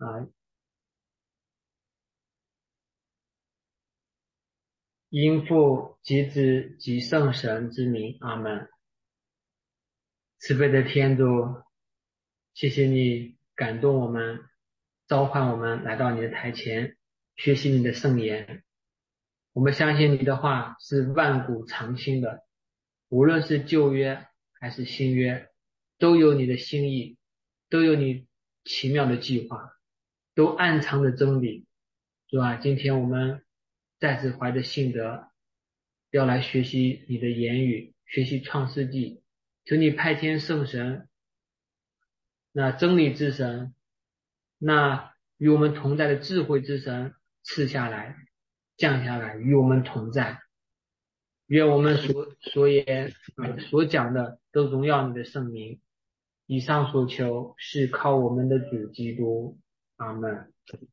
因父及子及圣神之名，阿门。慈悲的天主，谢谢你感动我们，召唤我们来到你的台前，学习你的圣言。我们相信你的话是万古长青的，无论是旧约还是新约，都有你的心意，都有你奇妙的计划，都暗藏着真理。是吧？今天我们再次怀着信德，要来学习你的言语，学习创世纪。求你派遣圣神，那真理之神，那与我们同在的智慧之神赐下来，降下来，与我们同在。愿我们所言所讲的都荣耀你的圣名。以上所求是靠我们的主基督。阿门。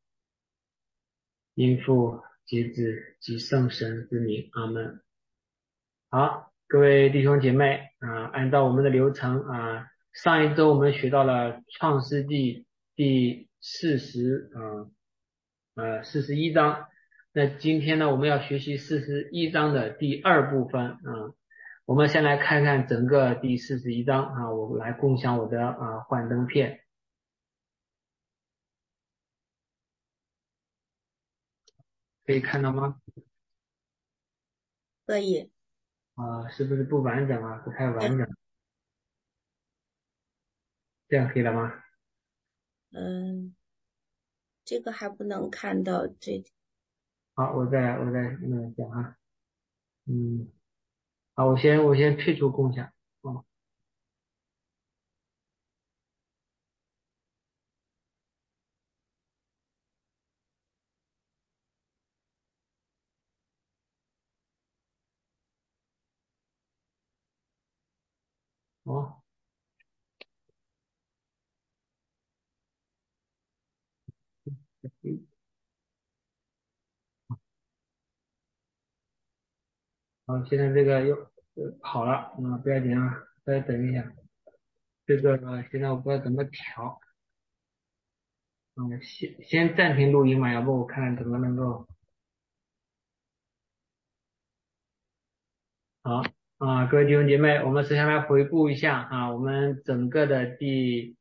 因父及子及圣神之名。阿门。好，各位弟兄姐妹按照我们的流程上一周我们学到了创世纪第41章。那今天呢，我们要学习41章的第二部分我们先来看看整个第41章我来共享我的幻灯片，可以看到吗？ 可以。 是不是不完整不太完整？这样可以了吗？ 这个还不能看到这。 好，我再讲好，我先退出共享。好，现在这个又好了，不要紧再等一下。这个现在我不知道怎么调，先暂停录音嘛，要不我看怎么能够好各位弟兄姐妹，我们首先来回顾一下我们整个的第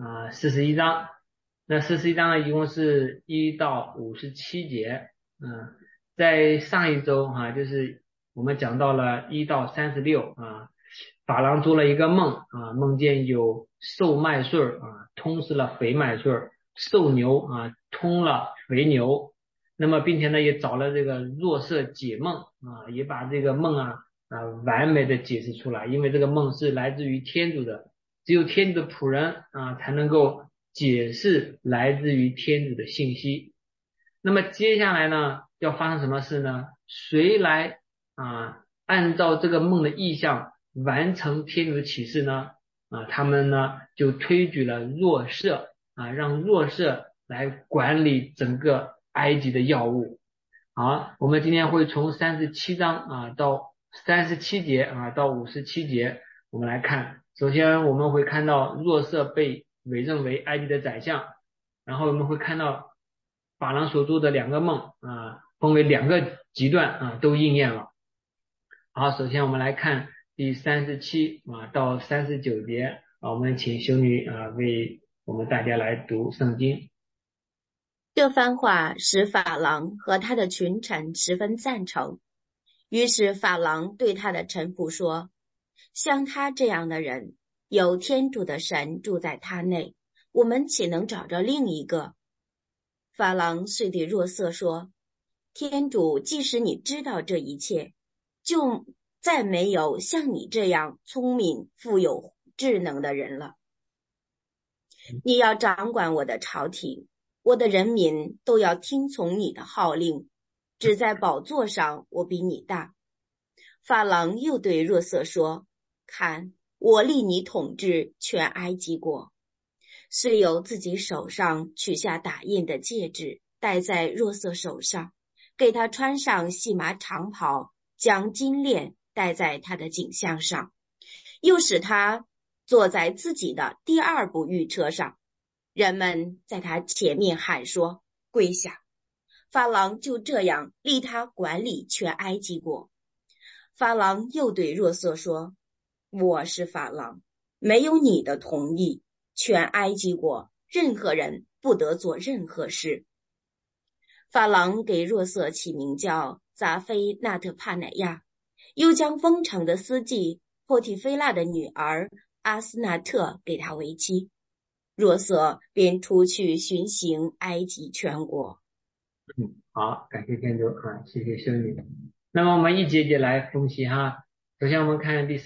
41章。那41章呢，一共是1到57节。在上一周就是我们讲到了1到36法郎做了一个梦梦见有瘦麦穗通食了肥麦穗，瘦牛通了肥牛。那么并且呢也找了这个若瑟解梦也把这个梦完美的解释出来，因为这个梦是来自于天主的，只有天主的仆人才能够解释来自于天主的信息。那么接下来呢要发生什么事呢？谁来按照这个梦的意象完成天主的启示呢？他们呢就推举了若瑟让若瑟来管理整个埃及的要务。好，我们今天会从37章到37节到57节，我们来看。首先我们会看到若瑟被委任为埃及的宰相，然后我们会看到法郎所做的两个梦分为两个极端都应验了。好，首先我们来看第37到39节我们请修女为我们大家来读圣经。 这番话使法郎和他的群臣十分赞成，于是法郎对他的臣仆说，像他这样的人，有天主的神住在他内，我们岂能找着另一个？法郎遂对若瑟说，天主即使你知道这一切，就再没有像你这样聪明富有智能的人了。你要掌管我的朝廷，我的人民都要听从你的号令，只在宝座上我比你大。法郎又对若瑟说，看，我立你统治全埃及国。遂由自己手上取下打印的戒指，戴在若瑟手上，给他穿上细麻长袍，将金链戴在他的颈项上，又使他坐在自己的第二部御车上。 人们在他前面喊说：跪下！法郎就这样立他管理全埃及国。法郎又对若瑟说：我是法郎，没有你的同意，全埃及国任何人不得做任何事。法郎给若瑟起名叫杂菲纳特帕乃亚，又将封城的司祭波提菲拉的女儿阿斯纳特给他为妻。若瑟便出去巡行埃及全国。 好，感谢天主啊，谢谢修女。那么我们一节节来分析哈。首先我们看第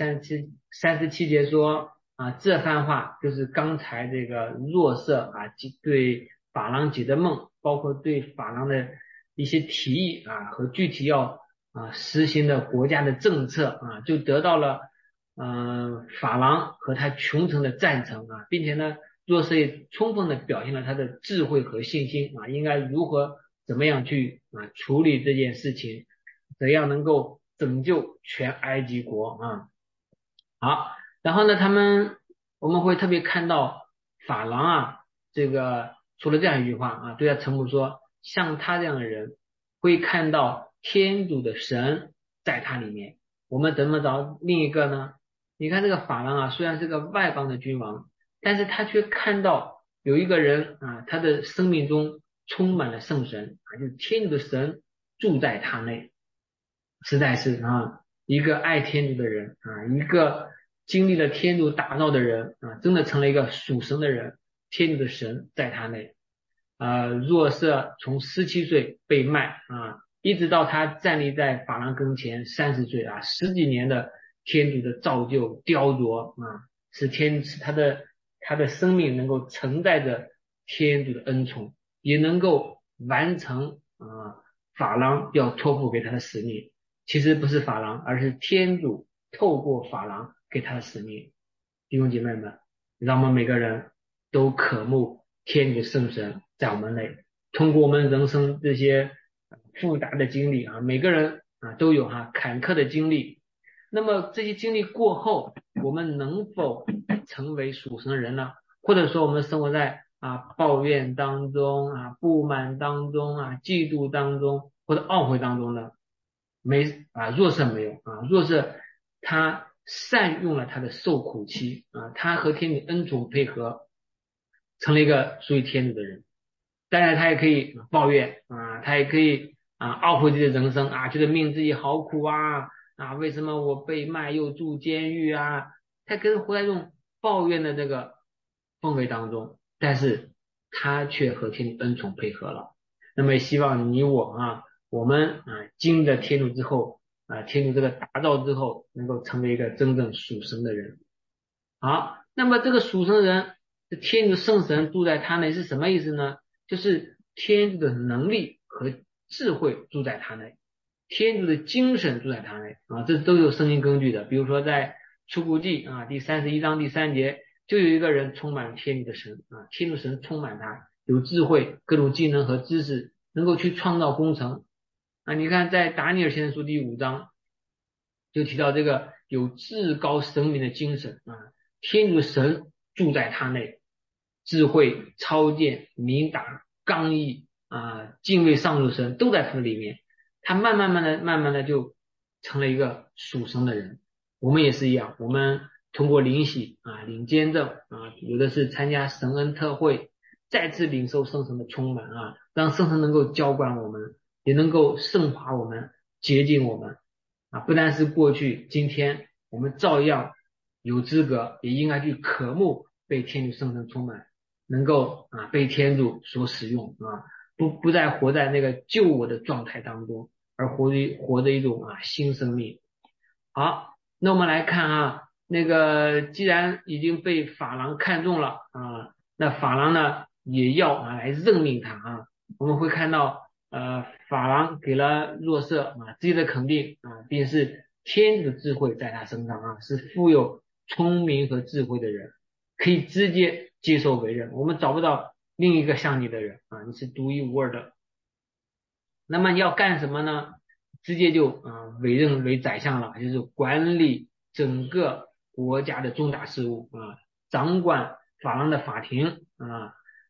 37节说啊，这番话就是刚才这个若瑟啊对法郎解的梦，包括对法郎的一些提议啊和具体要实行的国家的政策啊，就得到了法郎和他群臣的赞成啊，并且呢，若瑟也充分的表现了他的智慧和信心啊，应该怎么样去处理这件事情，怎样能够拯救全埃及国啊。好，然后呢，我们会特别看到法郎啊，这个说了这样一句话啊，对他臣仆说，像他这样的人会看到天主的神在他里面。我们怎么找另一个呢？你看这个法郎啊，虽然是个外邦的君王，但是他却看到有一个人啊，他的生命中充满了圣神啊，就是天主的神住在他内，实在是一个爱天主的人啊，一个经历了天主打造的人啊，真的成了一个属神的人，天主的神在他内。若瑟从17岁被卖啊，一直到他站立在法郎跟前30岁啊，10几年的天主的造就雕琢啊，使他的生命能够承载着天主的恩宠，也能够完成法郎要托付给他的使命。其实不是法郎，而是天主透过法郎给他的使命。弟兄姐妹们，让我们每个人都渴慕天主圣神在我们内，通过我们人生这些复杂的经历啊，每个人都有坎坷的经历。那么这些经历过后，我们能否成为属神的人呢？或者说我们生活在抱怨当中不满当中嫉妒当中或者懊悔当中呢？若瑟没有若瑟他善用了他的受苦期他和天主恩宠配合，成了一个属于天主的人。当然他也可以抱怨他也可以懊悔自己的人生觉得命自己好苦为什么我被卖又住监狱他可能活在这种抱怨的这个氛围当中，但是他却和天主恩宠配合了。那么希望你我我们经历了天主之后天主这个打造之后，能够成为一个真正属神的人。好，那么这个属神的人，天主圣神住在他内是什么意思呢？就是天主的能力和智慧住在他内，天主的精神住在他内这都有圣经根据的。比如说在出谷记第31章第3节，就有一个人充满天主的神天主神充满他，有智慧、各种技能和知识，能够去创造工程你看在达尼尔先生书第5章就提到这个有至高神明的精神天主神住在他内，智慧、超见、明达、刚毅敬畏上主神都在他的里面，他慢慢的就成了一个属神的人。我们也是一样，我们通过灵洗领监证有的是参加神恩特会，再次领受圣神的充满让圣神能够浇灌我们，也能够圣化我们，洁净我们不单是过去，今天我们照样有资格，也应该去渴慕被天主圣神充满，能够被天主所使用不再活在那个旧我的状态当中，而活着一种新生命。好，那我们来看那个既然已经被法郎看中了那法郎呢也要来任命他我们会看到法郎给了若瑟自己的肯定并是天主的智慧在他身上是富有聪明和智慧的人，可以直接接受委任，我们找不到另一个像你的人你是独一无二的。那么你要干什么呢？直接就委任为宰相了，就是管理整个国家的重大事务掌管法郎的法庭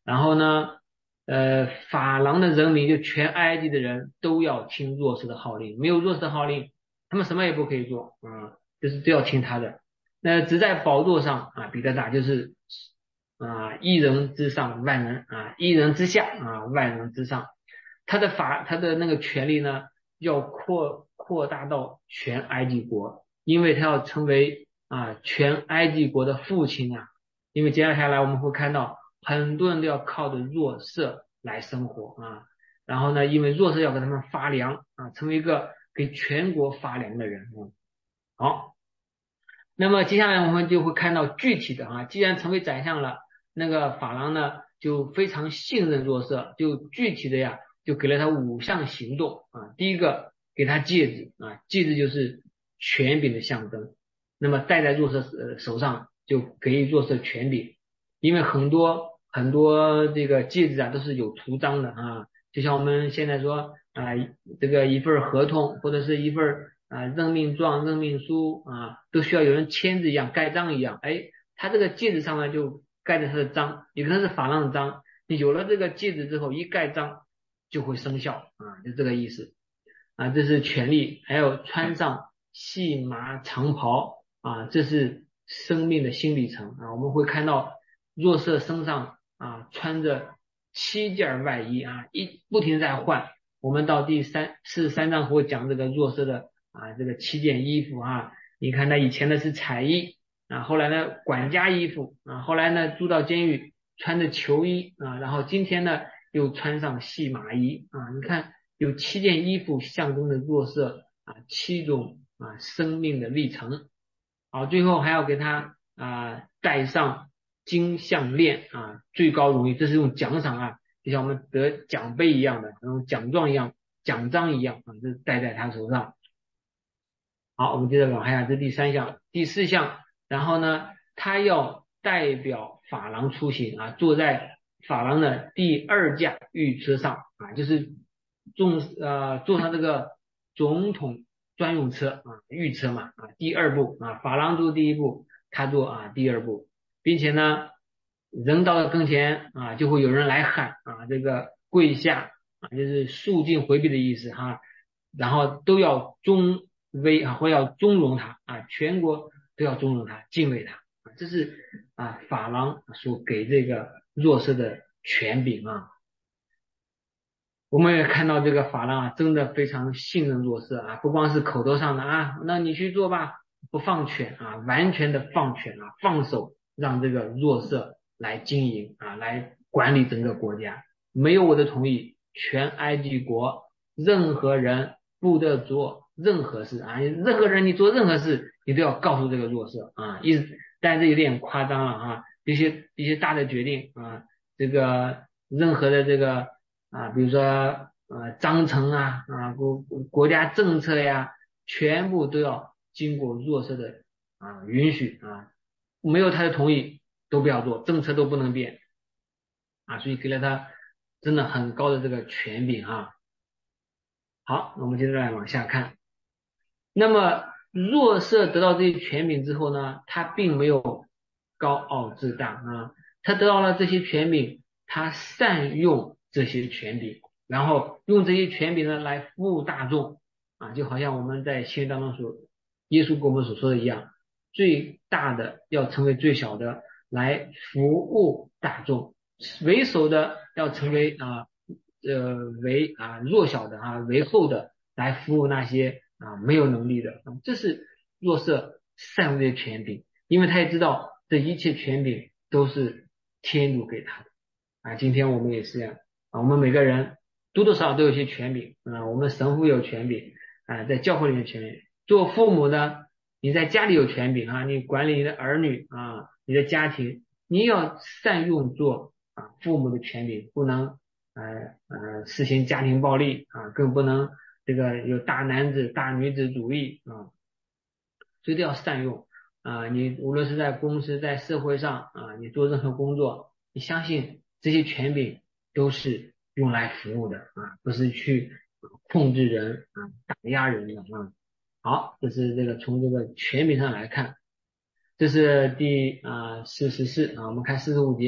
然后呢，法郎的人民就全埃及的人都要听若瑟的号令，没有若瑟的号令，他们什么也不可以做啊，就是都要听他的。那只在宝座上啊，彼得大就是一人之上万人啊，一人之下啊万人之上。他的那个权力呢，要扩大到全埃及国，因为他要成为全埃及国的父亲啊。因为接下来我们会看到很多人都要靠着若瑟来生活啊。然后呢，因为若瑟要给他们发粮啊，成为一个给全国发粮的人。好，那么接下来我们就会看到具体的既然成为宰相了，那个法郎呢就非常信任若瑟，就具体的就给了他5项行动啊。第一个给他戒指啊，戒指就是权柄的象征，那么戴在若瑟手上就给予若瑟权柄，因为很多这个戒指都是有图章的啊，就像我们现在说这个一份合同或者是一份任命状、任命书都需要有人签字一样、盖章一样。哎，他这个戒指上呢就盖着他的章，也可能是法郎的章。你有了这个戒指之后，一盖章就会生效就这个意思这是权利。还有穿上细麻长袍这是生命的新里程我们会看到若瑟身上穿着7件外衣不停地在换。我们到第43章会讲这个若瑟的这个7件衣服你看他以前的是彩衣后来呢管家衣服后来呢住到监狱穿着囚衣然后今天呢又穿上细麻衣你看有7件衣服象征着若瑟7种生命的历程。好，最后还要给他戴上金项链最高荣誉，这是用奖赏就像我们得奖杯一样的，那种奖状一样、奖章一样这是戴在他手上。好，我们接着往下，这是第3项。第4项，然后呢，他要代表法郎出行坐在法郎的第2架御车上就是坐上这个总统专用车御车嘛第2部法郎坐第1部，他坐第2部，并且呢，人到了跟前就会有人来喊这个跪下就是肃静回避的意思然后都要尊威或要尊荣他全国都要尊荣他，敬畏他这是法郎所给这个若瑟的权柄我们也看到这个法郎真的非常信任若瑟不光是口头上的那你去做吧，不放权完全的放权放手让这个若瑟来经营来管理整个国家，没有我的同意，全埃及国任何人不得做任何事任何人你做任何事你都要告诉这个若瑟但是有点夸张了一些大的决定这个任何的这个比如说章程国家政策全部都要经过若瑟的允许没有他的同意都不要做，政策都不能变所以给了他真的很高的这个权柄好，我们接着来往下看。那么若瑟得到这些权柄之后呢，他并没有高傲自大他得到了这些权柄，他善用这些权柄，然后用这些权柄呢来服务大众就好像我们在新约当中耶稣跟我们所说的一样，最大的要成为最小的，来服务大众，为首的要成为为弱小的为后的来服务那些没有能力的这是若瑟善用这些权柄，因为他也知道这一切权柄都是天主给他的今天我们也是这样我们每个人多多少少都有些权柄我们神父有权柄在教会里面权柄，做父母的你在家里有权柄你管理你的儿女你的家庭，你要善用做父母的权柄，不能实行家庭暴力更不能这个有大男子大女子主义所以都要善用你无论是在公司在社会上你做任何工作，你相信这些权柄都是用来服务的不是去控制人打压人的好，这是这个从这个权柄上来看，这是第44我们看45节，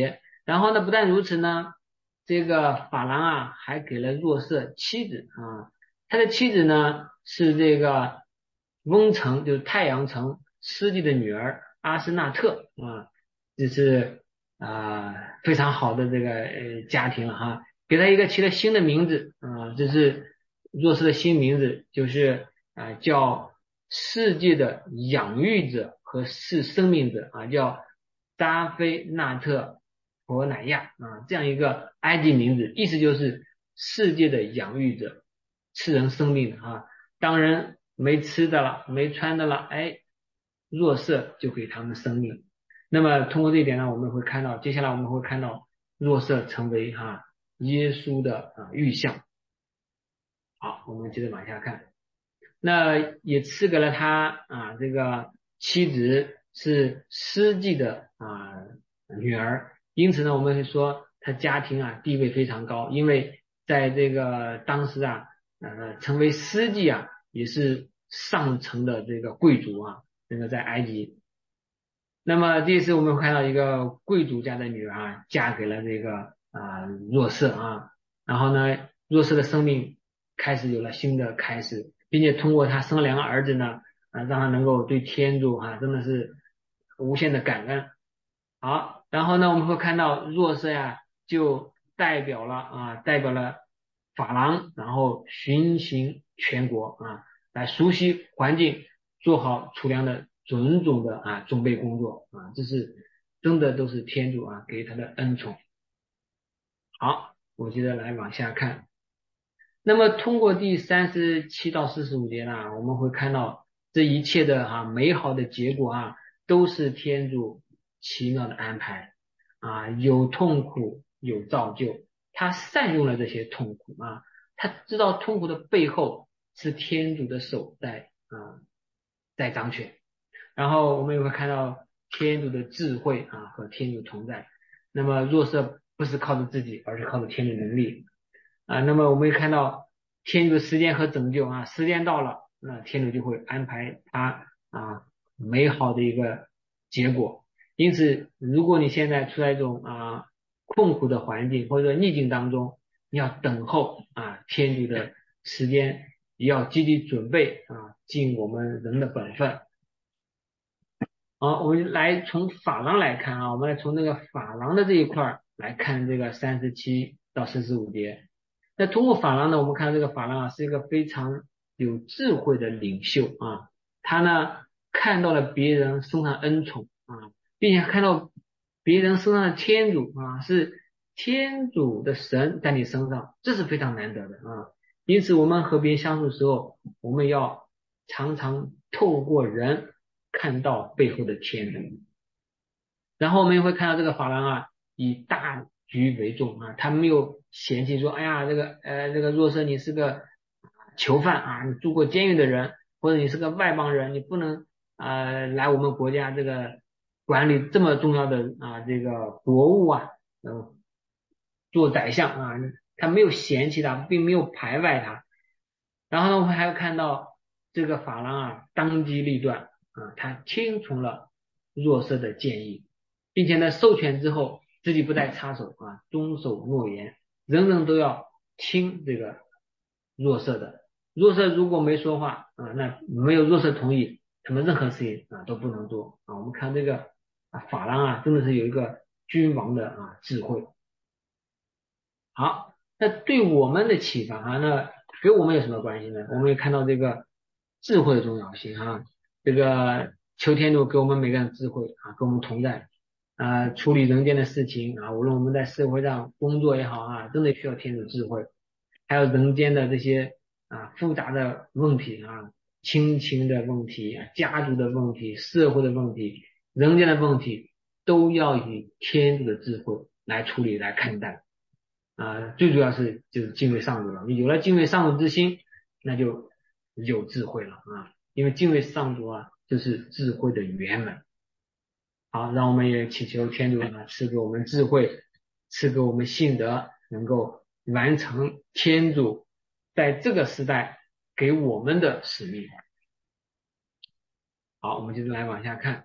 然后呢，不但如此呢，这个法郎啊还给了若瑟妻子啊，他的妻子呢是这个翁城，就是太阳城司机的女儿阿斯纳特啊，这是非常好的这个家庭了哈，给他一个起了新的名字啊，这是若瑟的新名字，就是叫世界的养育者和是生命者啊，叫扎菲纳特伯乃亚啊，这样一个埃及名字，意思就是世界的养育者，赐人生命的啊。当人没吃的了，没穿的了，哎，若瑟就给他们生命。那么通过这一点呢，我们会看到，接下来我们会看到若瑟成为耶稣的预像。好，我们接着往下看。那也赐给了他这个妻子是司祭的女儿，因此呢，我们会说他家庭地位非常高，因为在这个当时成为司祭也是上层的这个贵族这个在埃及。那么这次我们看到一个贵族家的女儿嫁给了这个若瑟然后呢，若瑟的生命开始有了新的开始，并且通过他生了2个儿子呢，让他能够对天主真的是无限的感恩。好，然后呢，我们会看到若瑟就代表了法郎，然后巡行全国来熟悉环境，做好储粮的种种的准备工作这是真的都是天主给他的恩宠。好，我接着来往下看。那么通过第37到45节呢，我们会看到这一切的美好的结果都是天主奇妙的安排有痛苦有造就，他善用了这些痛苦他知道痛苦的背后是天主的手在掌权，然后我们也会看到天主的智慧和天主同在。那么若瑟不是靠着自己，而是靠着天主能力那么我们也看到天主的时间和拯救时间到了，那天主就会安排他美好的一个结果。因此，如果你现在处在一种困苦的环境或者逆境当中，你要等候天主的时间，也要积极准备尽我们人的本分。好，我们来从法郎来看我们来从那个法郎的这一块来看这个37到45节。那通过法郎呢，我们看到这个法郎是一个非常有智慧的领袖他呢看到了别人身上恩宠并且看到别人身上的天主是天主的神在你身上，这是非常难得的因此我们和别人相处的时候，我们要常常透过人看到背后的天主。然后我们也会看到这个法郎以大局为重他没有嫌弃说，哎呀，这个若瑟你是个囚犯你住过监狱的人，或者你是个外邦人，你不能来我们国家这个管理这么重要的这个国务做宰相他没有嫌弃他，并没有排外他。然后呢，我们还要看到这个法郎当机立断他听从了若瑟的建议，并且呢授权之后自己不再插手遵守诺言，人人都要听这个若瑟的。若瑟如果没说话那没有若瑟同意，他们任何事情都不能做我们看这个法郎真的是有一个君王的智慧。好，那对我们的启发那给我们有什么关系呢？我们也看到这个智慧的重要性这个求天主给我们每个人智慧跟我们同在处理人间的事情无论我们在社会上工作也好真的需要天主智慧。还有人间的这些复杂的问题亲情的问题家族的问题，社会的问题，人间的问题，都要以天主的智慧来处理来看待最主要就是敬畏上主了。你有了敬畏上主之心，那就有智慧了因为敬畏上主就是智慧的圆满。好，让我们也祈求天主赐给我们智慧，赐给我们信德，能够完成天主在这个时代给我们的使命。好，我们接着来往下看。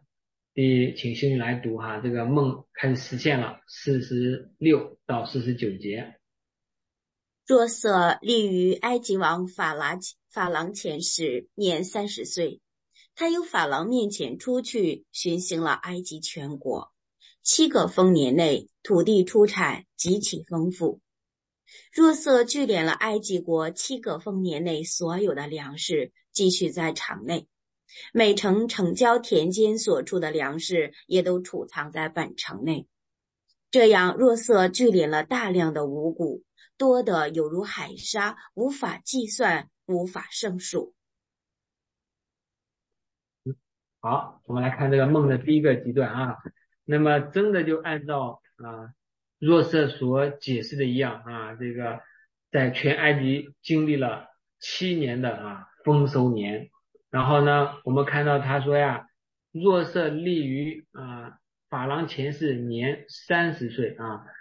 请修女来读哈，这个梦开始实现了46到49节。 若瑟立于埃及王法郎前时，年30岁。他由法郎面前出去，巡行了埃及全国。7个丰年内，土地出产极其丰富。若瑟聚敛了埃及国7个丰年内所有的粮食，积蓄在场内。每城城郊田间所出的粮食也都储藏在本城内。这样，若瑟聚敛了大量的五谷，多得有如海沙，无法计算，无法胜数。 好，我们来看这个梦的第一个阶段啊。那么真的就按照若瑟所解释的一样啊，这个在全埃及经历了7年的丰收年。然后呢，我们看到他说呀，若瑟立于法郎前是年30岁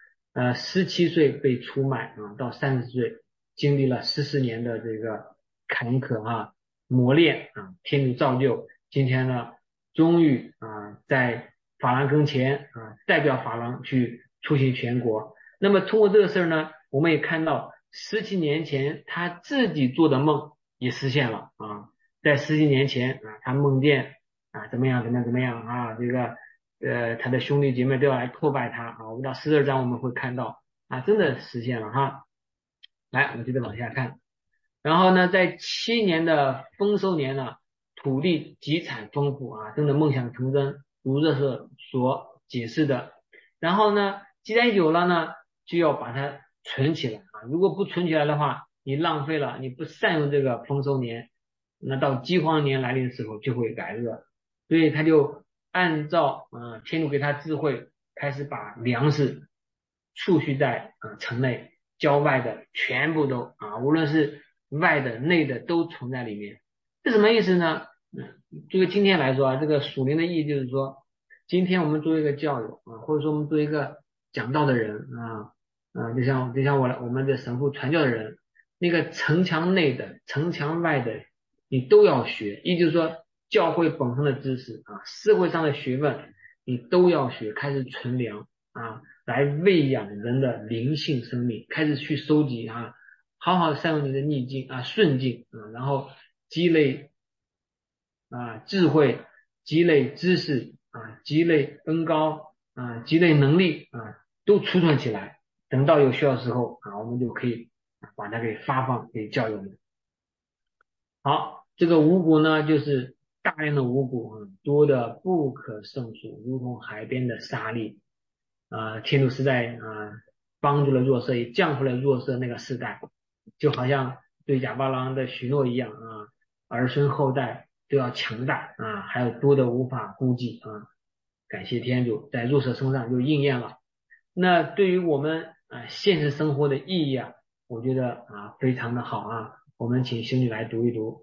17岁被出卖到30岁，经历了14年的这个坎坷磨练天主造就。今天呢，终于在法郎跟前代表法郎去出行全国。那么通过这个事儿呢，我们也看到17年前他自己做的梦也实现了在17年前他梦见怎么样这个他的兄弟姐妹都要来叩拜他我们到12章我们会看到真的实现了哈。来，我们接着往下看。然后呢，在7年的丰收年呢，土地极产丰富真的梦想成真，如若瑟所解释的。然后呢，既然有了呢，就要把它存起来如果不存起来的话，你浪费了，你不善用这个丰收年，那到饥荒年来临的时候就会改恶。所以他就按照天主给他智慧，开始把粮食储蓄在城内，郊外的全部都无论是外的内的都存在里面。这什么意思呢？这个今天来说这个属灵的意义就是说，今天我们作为一个教友或者说我们作为一个讲道的人就像我们的神父传教的人，那个城墙内的城墙外的你都要学，也就是说教会本身的知识社会上的学问你都要学，开始存粮来喂养人的灵性生命，开始去收集好好善用你的逆境顺境然后积累智慧，积累知识积累恩高积累能力都储存起来，等到有需要的时候我们就可以把它给发放给教友们。好，这个五谷呢，就是大量的五谷多的不可胜数，如同海边的沙粒天主时代帮助了若瑟，也降服了若瑟那个时代，就好像对亚巴郎的许诺一样儿孙后代都要强大还有多的无法估计感谢天主，在若瑟身上就应验了。那对于我们现实生活的意义我觉得非常的好我们请修女来读一读。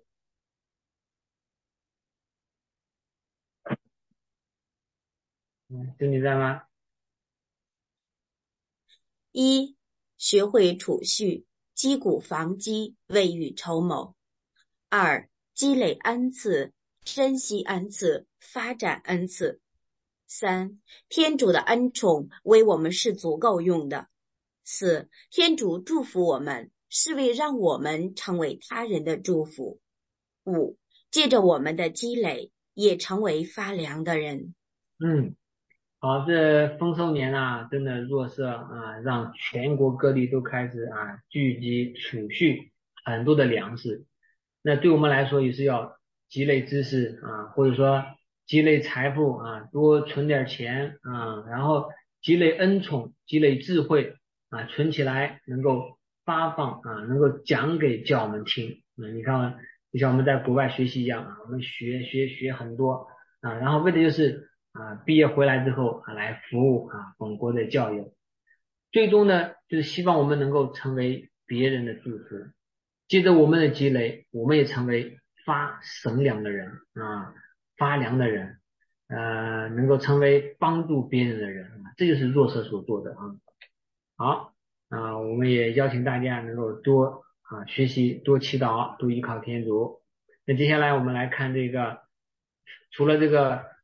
修女在吗？ 1. 学会储蓄，积谷防饥，未雨绸缪。2. 积累恩赐，珍惜恩赐，发展恩赐。3. 天主的恩宠为我们是足够用的。4. 天主祝福我们，是为让我们成为他人的祝福。5. 借着我们的积累，也成为发粮的人。 好，这丰收年真的若瑟让全国各地都开始聚集储蓄很多的粮食。那对我们来说也是要积累知识或者说积累财富多存点钱然后积累恩宠，积累智慧存起来能够发放能够讲给教友们听。你看，就像我们在国外学习一样我们学很多然后为的就是毕业回来之后来服务本国的教育，最终呢就是希望我们能够成为别人的祝福，接着我们的积累，我们也成为发神粮的人发粮的人能够成为帮助别人的人这就是若瑟所做的好我们也邀请大家能够多学习，多祈祷，多依靠天主。那接下来我们来看这个，除了这个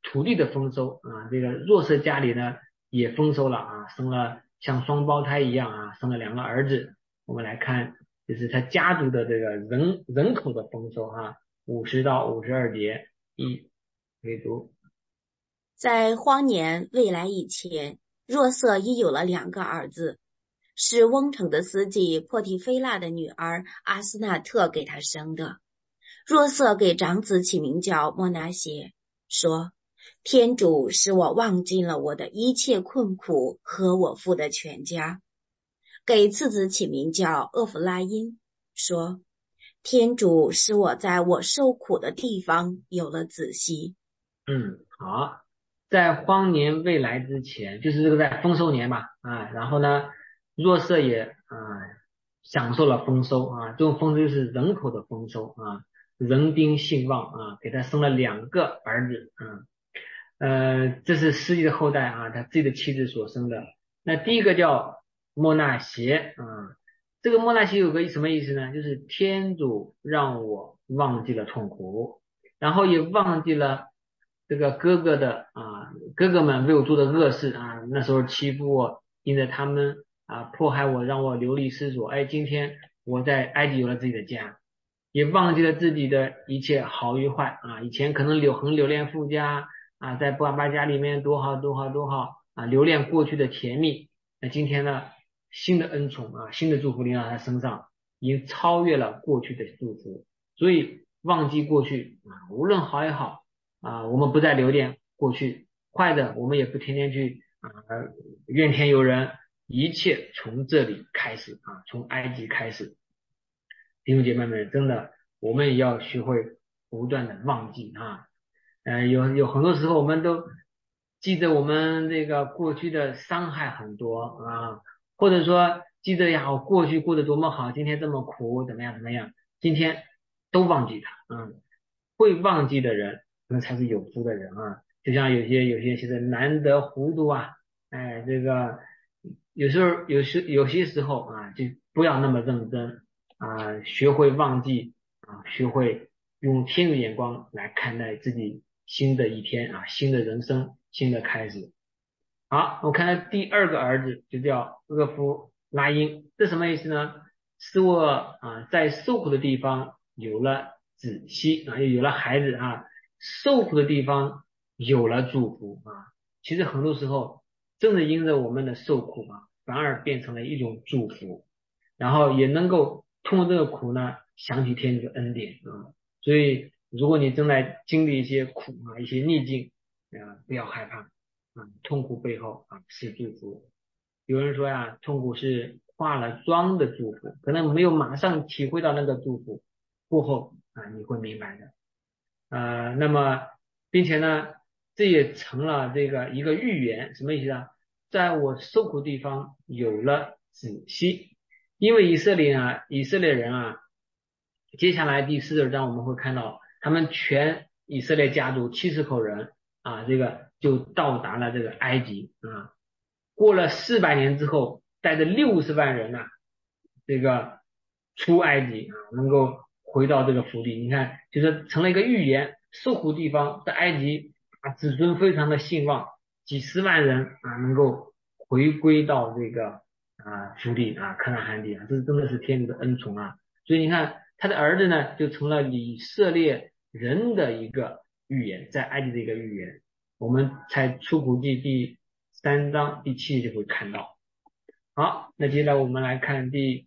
土地的丰收啊，这个若瑟家里呢也丰收了啊，生了像双胞胎一样啊，生了2个儿子。我们来看，就是他家族的这个人口的丰收啊，50到52节，可以读。 在荒年未来以前，若瑟已有了2个儿子，是翁城的司机破提菲拉的女儿阿斯纳特给他生的。若瑟给长子起名叫莫拿歇，说：天主使我忘尽了我的一切困苦和我父的全家。给次子起名叫厄弗拉因，说：天主使我在我受苦的地方有了子息。 好，在荒年未来之前，就是这个在丰收年嘛啊，然后呢，若瑟也享受了丰收啊，这种丰收就是人口的丰收啊，人丁兴旺啊，给他生了2个儿子啊，这是司机的后代啊，他自己的妻子所生的。那第一个叫莫纳协啊，这个莫纳协有个什么意思呢？就是天主让我忘记了痛苦，然后也忘记了这个哥哥们为我做的恶事啊，那时候欺负我，因着他们迫害我，让我流离失所。哎，今天我在埃及有了自己的家，也忘记了自己的一切好与坏啊，以前可能很留恋父家啊，在爸爸家里面多好多好多好啊，留恋过去的甜蜜。那今天呢，新的恩宠啊，新的祝福临到他身上，已经超越了过去的祝福，所以忘记过去啊，无论好也好啊，我们不再留恋过去坏的，我们也不天天去怨天尤人，一切从这里开始啊，从埃及开始。弟兄姐妹们，真的，我们也要学会不断的忘记啊。有很多时候我们都记得我们这个过去的伤害很多啊，或者说记得呀，我过去过得多么好，今天这么苦，怎么样怎么样，今天都忘记它。会忘记的人，那才是有福的人啊。就像有些现在难得糊涂啊，这个有些时候啊，就不要那么认真啊，学会忘记啊，学会用天主眼光来看待自己新的一天啊，新的人生，新的开始。好，我看到第2个儿子就叫厄夫拉因，这什么意思呢？使我在受苦的地方有了子息啊，又有了孩子啊，受苦的地方有了祝福啊。其实很多时候，正是因着我们的受苦啊，反而变成了一种祝福，然后也能够通过这个苦呢，想起天主的恩典啊。所以，如果你正在经历一些苦啊，一些逆境不要害怕。痛苦背后是祝福。有人说呀，痛苦是化了妆的祝福，可能没有马上体会到那个祝福，过后你会明白的。那么并且呢，这也成了这个一个预言，什么意思啊？在我受苦地方有了子息，因为以色列人接下来第42章我们会看到，他们全以色列家族70口人这个就到达了这个埃及过了400年之后，带着60万人这个出埃及能够回到这个福地。你看，就是成了一个预言，受苦地方在埃及子孙非常的兴旺，几十万人能够回归到这个福地可南罕地这真的是天主的恩宠所以你看，他的儿子呢，就成了以色列人的一个预言，在埃及的一个预言。我们在出谷记第3章第7节就会看到。好，那接下来我们来看第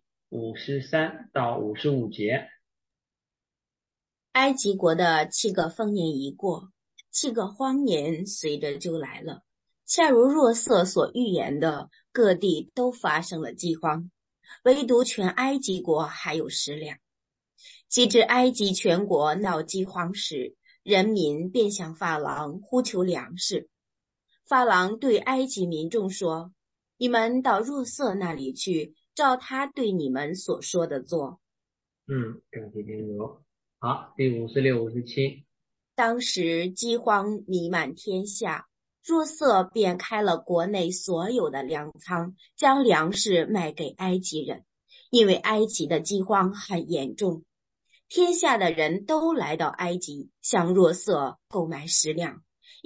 53到55节。 埃及国的7个丰年一过，7个荒年随着就来了。恰如若瑟所预言的，各地都发生了饥荒，唯独全埃及国还有食粮。及至埃及全国闹饥荒时，人民便向法郎呼求粮食。法郎对埃及民众说：你们到若瑟那里去，照他对你们所说的做。 感谢天主。好，第56、57。 当时饥荒弥漫天下，若瑟便开了国内所有的粮仓，将粮食卖给埃及人，因为埃及的饥荒很严重。天下的人都来到埃及，向若瑟购买食粮，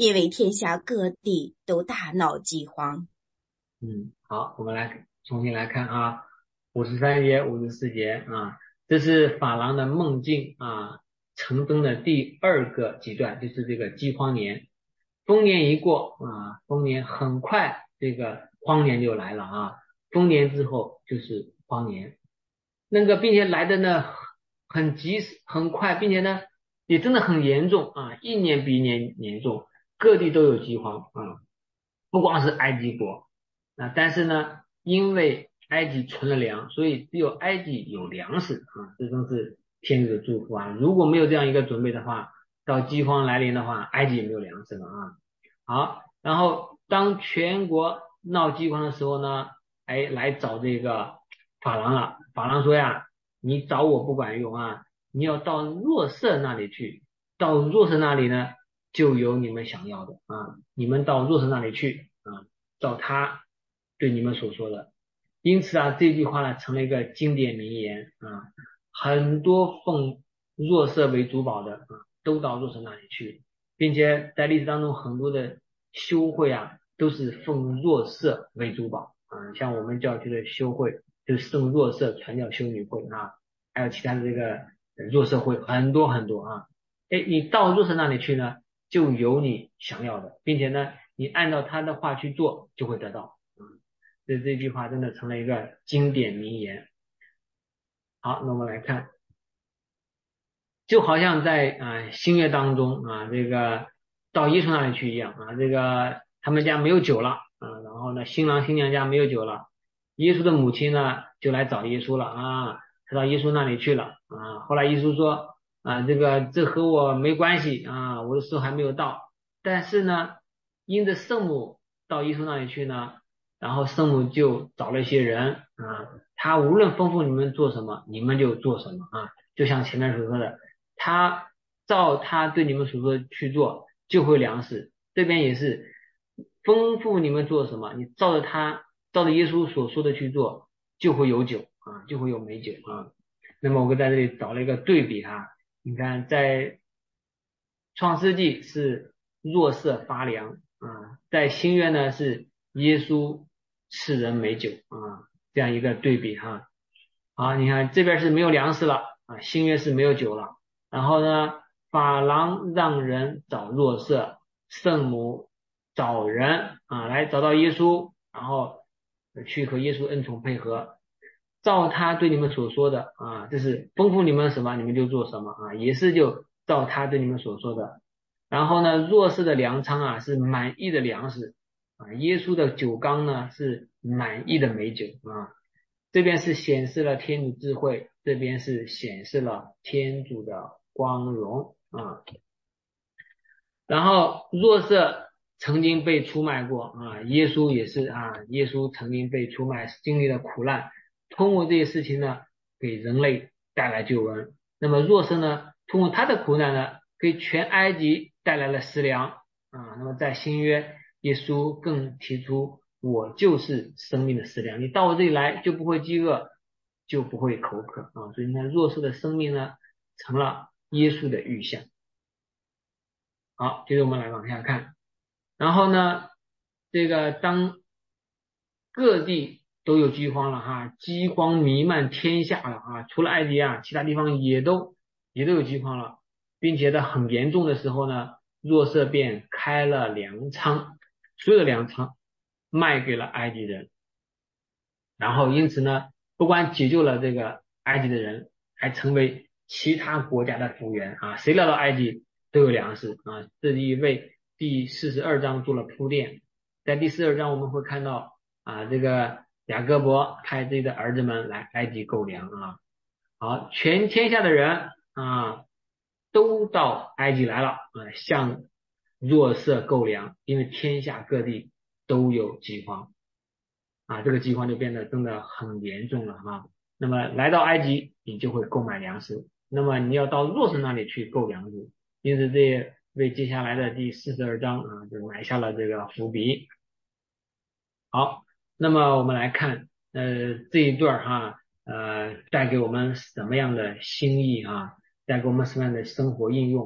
因为天下各地都大闹饥荒。 好，我们来重新来看啊，53节、54节啊，这是法郎的梦境啊，成真的第2个阶段，就是这个饥荒年。丰年一过啊，丰年很快这个荒年就来了啊，丰年之后就是荒年，并且来的呢很及时很快，并且呢也真的很严重啊，一年比一年严重，各地都有饥荒啊，不光是埃及国。但是呢，因为埃及存了粮，所以只有埃及有粮食啊，这真是天主的祝福啊！如果没有这样一个准备的话，到饥荒来临的话，埃及也没有粮食了啊。好，然后当全国闹饥荒的时候呢，来找这个法郎了。法郎说呀，你找我不管用啊，你要到若瑟那里去，到若瑟那里呢，就有你们想要的啊，你们到若瑟那里去啊，照他对你们所说的。因此啊，这句话呢成了一个经典名言啊，很多奉若瑟为主保的啊，都到若瑟那里去，并且在历史当中很多的修会啊，都是奉若瑟为主保啊，像我们教区的修会就是圣若瑟传教修女会啊，还有其他的这个若瑟会很多很多啊。你到若瑟那里去呢，就有你想要的，并且呢，你按照他的话去做，就会得到。这句话真的成了一个经典名言。好，那我们来看，就好像在新约当中啊，这个到耶稣那里去一样啊，这个他们家没有酒了啊，然后呢，新郎新娘家没有酒了，耶稣的母亲呢就来找耶稣了啊，他到耶稣那里去了啊，后来耶稣说啊，这和我没关系啊，我的时候还没有到，但是呢，因着圣母到耶稣那里去呢。然后圣母就找了一些人啊，他无论吩咐你们做什么，你们就做什么啊，就像前面所说的，他照他对你们所说的去做，就会粮食。这边也是吩咐你们做什么，你照着耶稣所说的去做，就会有酒啊，就会有美酒啊。那么我在这里找了一个对比哈，你看在创世纪是若瑟发粮啊，在新约呢是耶稣赐人美酒啊，这样一个对比哈。好，你看这边是没有粮食了啊，新约是没有酒了。然后呢，法郎让人找若瑟，圣母找人啊，来找到耶稣，然后去和耶稣恩宠配合，照他对你们所说的啊，这是吩咐你们什么，你们就做什么啊，也是就照他对你们所说的。然后呢，弱势的粮仓啊是满意的粮食啊，耶稣的酒缸呢是满意的美酒啊。这边是显示了天主智慧，这边是显示了天主的光荣啊。然后若瑟曾经被出卖过啊，耶稣也是啊，耶稣曾经被出卖，经历了苦难，通过这些事情呢，给人类带来救恩。那么若瑟呢，通过他的苦难呢，给全埃及带来了食粮啊。那么在新约，耶稣更提出，我就是生命的食粮，你到我这里来就不会饥饿，就不会口渴啊。所以你看，若瑟的生命呢，成了耶稣的预象。好，接着我们来往下看。然后呢，这个当各地都有饥荒了哈，饥荒弥漫天下了啊，除了埃及啊，其他地方也都有饥荒了，并且在很严重的时候呢，若瑟便开了粮仓，所有的粮仓卖给了埃及人，然后因此呢，不光解救了这个埃及的人，还成为其他国家的福源啊，谁来到埃及都有粮食啊，这里为第42章做了铺垫。在第42章我们会看到啊，这个雅各伯派自己的儿子们来埃及购粮啊，好，全天下的人啊都到埃及来了啊，向若瑟购粮，因为天下各地都有饥荒啊，这个饥荒就变得真的很严重了哈。那么来到埃及，你就会购买粮食，那么你要到若瑟那里去购粮食，因此这为接下来的第42章啊，就埋下了这个伏笔。好，那么我们来看这一段哈，带给我们什么样的心意啊，带给我们什么样的生活应用。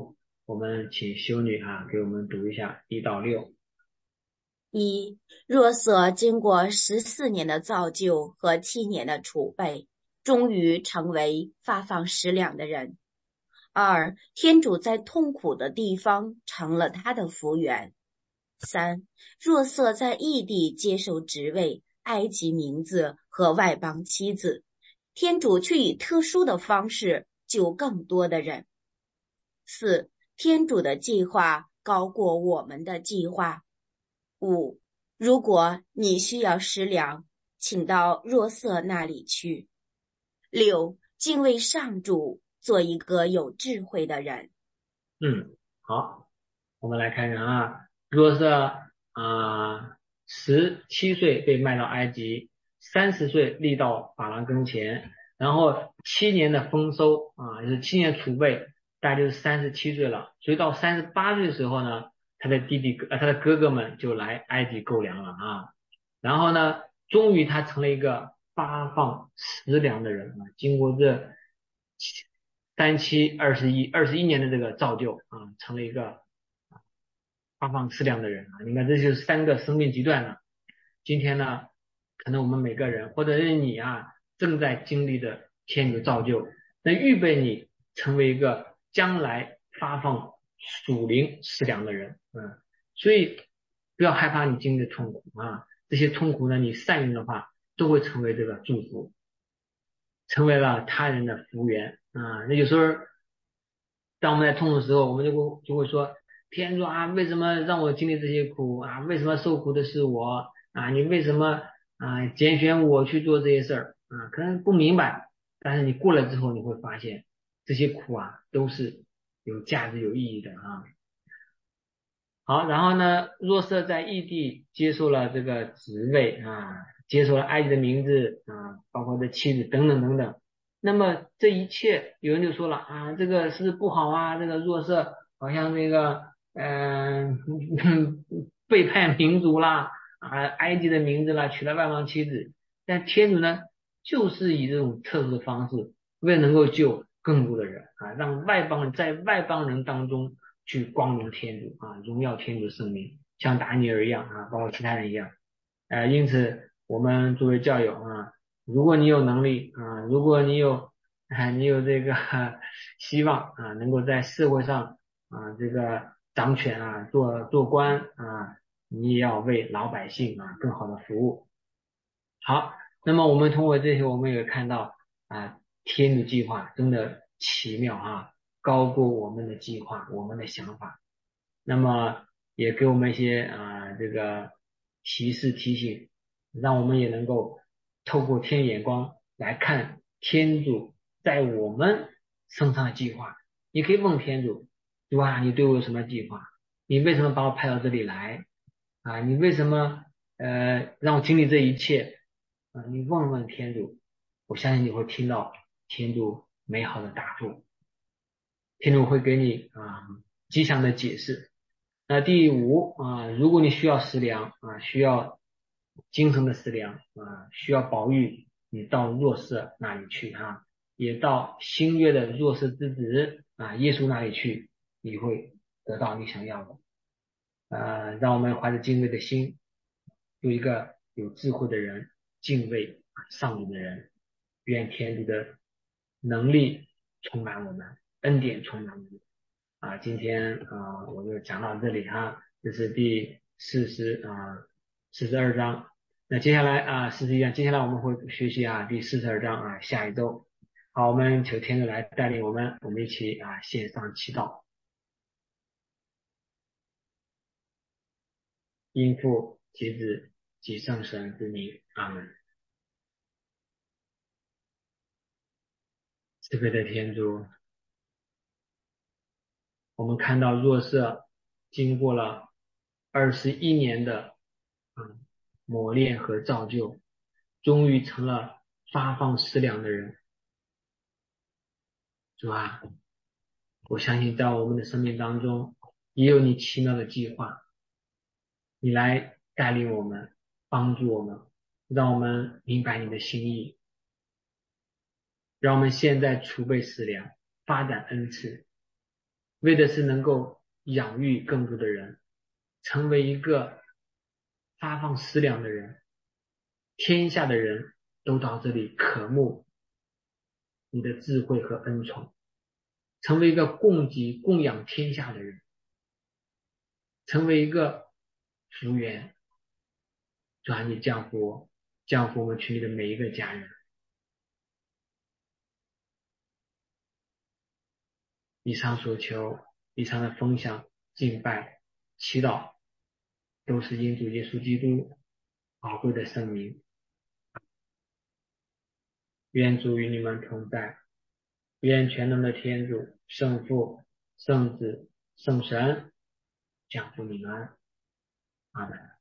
我们请修女给我们读一下1到6。 若瑟经过14年的造就和7年的储备，终于成为发放食粮的人。2，天主在痛苦的地方成了他的福源。3，若瑟在异地接受职位、埃及名字和外邦妻子，天主却以特殊的方式救更多的人。4，天主的计划高过我们的计划。5，如果你需要食粮，请到若瑟那里去。6，敬畏上主，做一个有智慧的人。 好，我们来看看若瑟17岁被卖到埃及，30岁立到法郎跟前，然后7年的丰收就是7年储备，大概就是37岁了。所以到38岁的时候呢，他的哥哥们就来埃及购粮了然后呢，终于他成了一个发放食粮的人经过这21年的这个造就成了一个发放食粮的人你看这就是3个生命阶段呢。今天呢，可能我们每个人或者是你正在经历的天主造就，那预备你成为一个将来发放属灵食粮的人所以不要害怕你经历的痛苦这些痛苦呢，你善用的话，都会成为这个祝福，成为了他人的福源那有时候当我们在痛的时候，我们就会说，天主为什么让我经历这些苦为什么受苦的是我你为什么拣选我去做这些事儿可能不明白，但是你过了之后，你会发现这些苦都是有价值、有意义的好，然后呢，若瑟在异地接受了这个职位接受了埃及的名字包括这妻子等等等等。那么这一切，有人就说了这个是不好这个若瑟好像这个背叛民族啦埃及的名字啦，娶了外邦妻子。但天主呢，就是以这种特殊的方式，为了能够救更多的人让外邦人在外邦人当中去光荣天主荣耀天主圣名，像达尼尔一样包括其他人一样因此我们作为教友如果你有能力如果你有这个希望能够在社会上这个掌权做官你也要为老百姓更好的服务。好，那么我们通过这些，我们也看到天主计划真的奇妙高过我们的计划，我们的想法。那么也给我们一些这个提示提醒，让我们也能够透过天眼光来看天主在我们身上的计划。你可以问天主，对吧？你对我有什么计划？你为什么把我派到这里来你为什么让我经历这一切你问问天主，我相信你会听到天主美好的答复，天主会给你吉祥的解释。那第5如果你需要食粮需要精神的食粮需要保育，你到若瑟那里去也到新约的若瑟之子耶稣那里去，你会得到你想要的。让我们怀着敬畏的心，做一个有智慧的人，敬畏上主的人。愿天主的能力充满我们，恩典充满我们。今天我就讲到这里这是第42章。那接下来41章，接下来我们会学习第42章下一周。好，我们求天主来带领我们一起线上祈祷。因父及子及圣神之名，阿门。慈悲的天主，我们看到若瑟经过了21年的磨练和造就，终于成了发放食粮的人。主我相信在我们的生命当中也有你奇妙的计划，你来带领我们，帮助我们，让我们明白你的心意，让我们现在储备食粮，发展恩赐， 为的是能够养育更多的人，成为一个发放食粮的人，天下的人都到这里渴慕你的智慧和恩宠，成为一个供给供养天下的人，成为一个福源。主啊，你降福我们群里的每一个家人。以上所求，以上的分享、敬拜、祈祷，都是因主耶稣基督宝贵的圣名。愿主与你们同在，愿全能的天主、圣父、圣子、圣神降福你们。阿门。